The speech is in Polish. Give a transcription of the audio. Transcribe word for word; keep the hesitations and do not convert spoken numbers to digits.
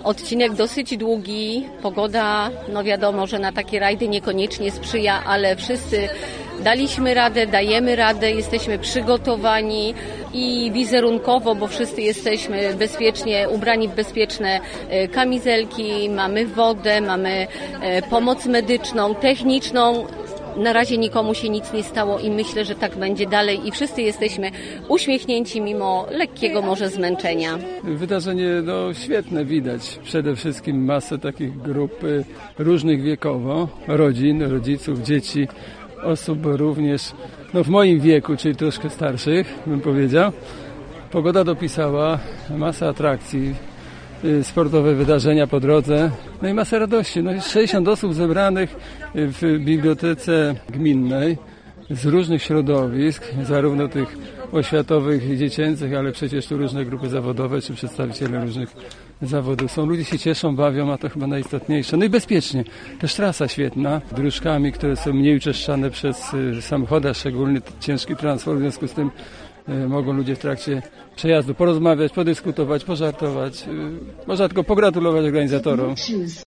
Odcinek dosyć długi, pogoda, no wiadomo, że na takie rajdy niekoniecznie sprzyja, ale wszyscy daliśmy radę, dajemy radę, jesteśmy przygotowani i wizerunkowo, bo wszyscy jesteśmy bezpiecznie ubrani w bezpieczne kamizelki, mamy wodę, mamy pomoc medyczną, techniczną. Na razie nikomu się nic nie stało i myślę, że tak będzie dalej i wszyscy jesteśmy uśmiechnięci mimo lekkiego może zmęczenia. Wydarzenie no, świetne, widać przede wszystkim masę takich grup różnych wiekowo, rodzin, rodziców, dzieci, osób również no, w moim wieku, czyli troszkę starszych, bym powiedział. Pogoda dopisała, masa atrakcji, sportowe wydarzenia po drodze, no i masę radości. No jest sześćdziesiąt osób zebranych w bibliotece gminnej z różnych środowisk, zarówno tych oświatowych i dziecięcych, ale przecież tu różne grupy zawodowe czy przedstawiciele różnych zawodów są. Ludzie się cieszą, bawią, a to chyba najistotniejsze. No i bezpiecznie. Też trasa świetna, dróżkami, które są mniej uczeszczane przez samochody, a szczególnie ciężki transport, w związku z tym mogą ludzie w trakcie przejazdu porozmawiać, podyskutować, pożartować. Można tylko pogratulować organizatorom.